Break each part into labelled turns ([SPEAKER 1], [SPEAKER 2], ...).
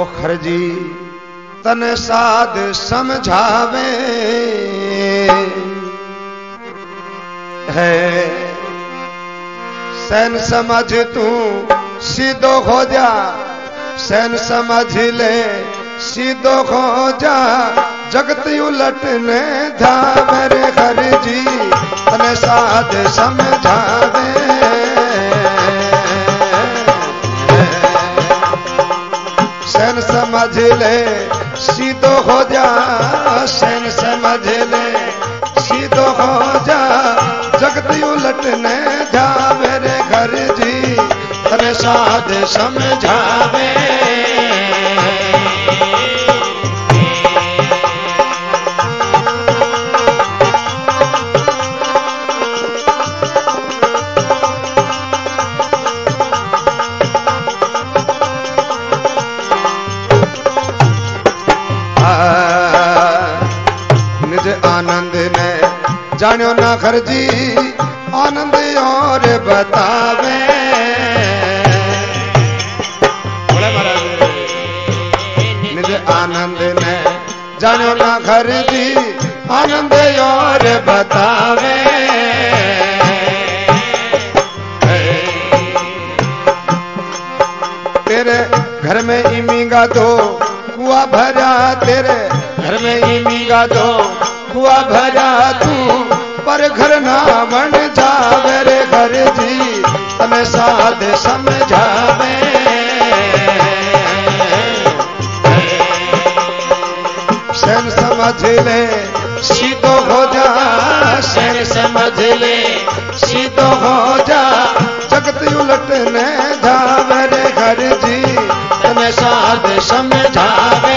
[SPEAKER 1] ओखर जी तन साध समझावे है सैन समझ तू सीधो हो जा सैन समझ ले सीधो हो जा जगत उलटने धावे रे हर जी तने साध समझावे सैन समझ ले सीधो हो जा सैन समझ ले सीधो हो जा जगत उलटने जावे रे घर जी तने साध समझावे निज आनंद ने जानो ना खर्जी आनंद और बतावे निज आनंद ने जानो ना खर्जी आनंद और बतावे तेरे घर में इमीगा दो कुआ भरा तेरे घर में इमीगा दो कुआ भरा तू पर घर ना बन जावे रे घर जी तने साध समझावे सैन समझ ले सीधो हो जा सैन समझ ले सीधो हो जा जगत उलटने जावे रे घर जी तने साध समझावे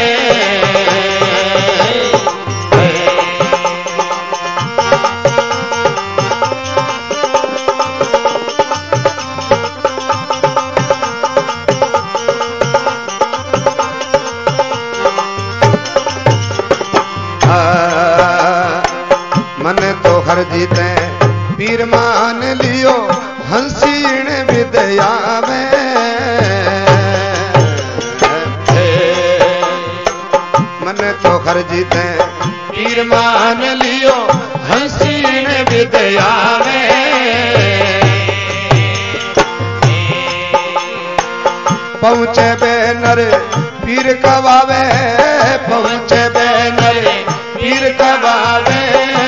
[SPEAKER 1] मन तो हर जीते पीर मान लियो हंसीण विद्या में मन तो हर जीते पीर मान लियो हंसीण विद्या में पहुँचे बेनर पीर कबावे पहुँचे बेनर पीर कबावे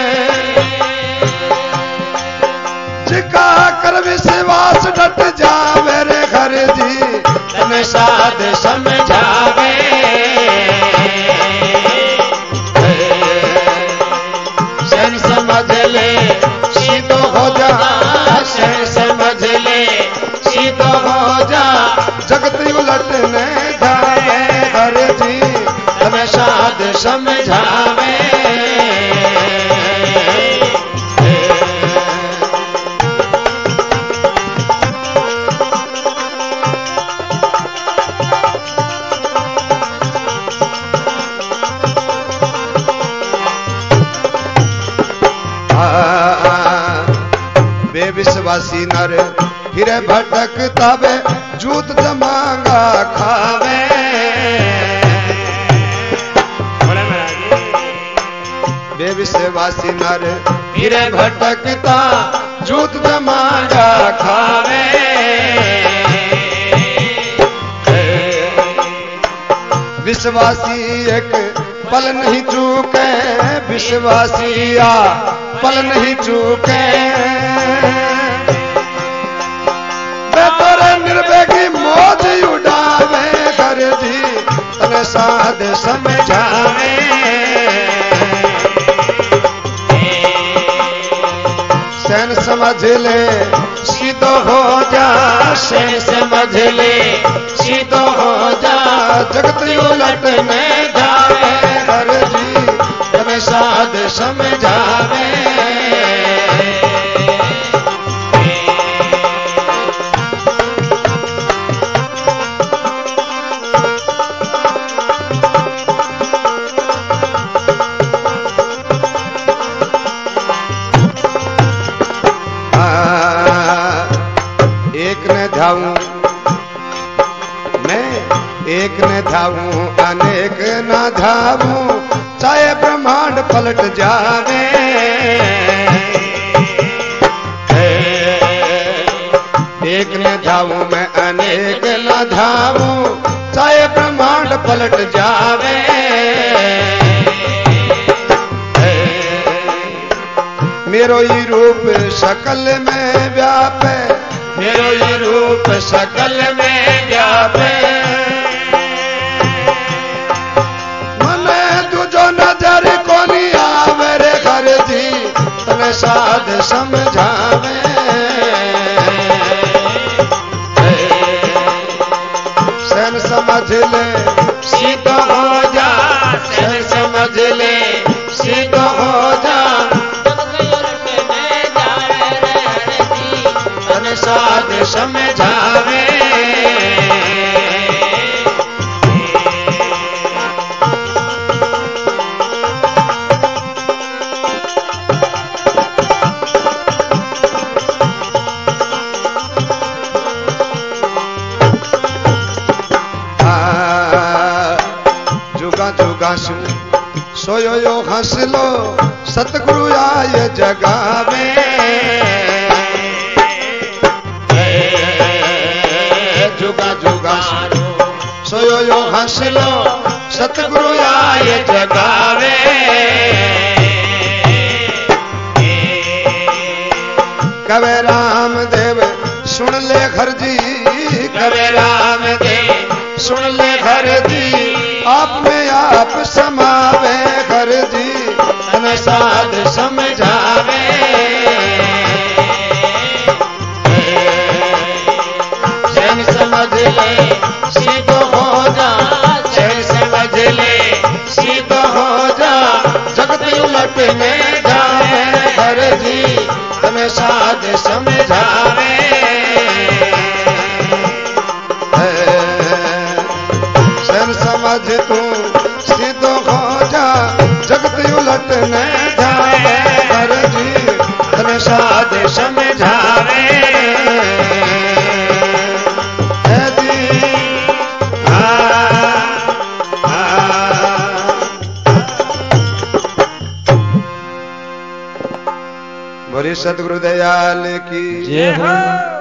[SPEAKER 1] जिका कर विश्वास डट जावे रे घर जी तने साध समझावे सैन समझ ले सीधो हो जा सैन समझ ले सीधो हो जा जगत उलटने जावे घर जी तने साध समझावे बेविश्वासी नर फिर भटकता वे जूत जमांगा खावे बेविश्वासी नर फिर भटकता जूत जमांगा खावे विश्वासी एक पल नहीं चूके विश्वासिया पल नहीं चूके बेतरे निर्वेगी मौज उड़ावे कर जी तने साध समझावे सैन समझ ले सीधो हो जा सैन समझ ले सीधो हो जा जगत उलटने जावे कर जी तने साध समझावे एक न जाऊं मैं एक न धावूं अनेक न धावूं चाहे ब्रह्मांड पलट जावे। एक न धावूं मैं अनेक न धावूं चाहे ब्रह्मांड पलट जावे। मेरो ही रूप सकल में व्यापे, मेरो ही रूप सकल में व्यापे। मने तुझो नजर कोनी आवे रे घर जी तने साध समझावे। सहन समझ ले सीधा हो जा, सहन समझ ले सीधा हो जा। साध समझावे। जुगा जुगा सोयो यो हंस लो सतगुरु आए जगावे। जुगा जुगा सोयो यो हंस लो सतगुरु आए जगावे। कवे रामदेव सुन ले घर जी, कवे रामदेव सुन ले घर जी। आप में आप समावे घर जी तन साध समझावे। समझ ले सीधो हो जा, चैन समझ ले सीधो हो जा। जगत उलट में जावे घर जी तने साध समझावे। चैन समझ तू सीधो हो जा, जगत उलट में जावे घर जी तने साध समझावे। बोले सतगुरु दयाल की जय हो।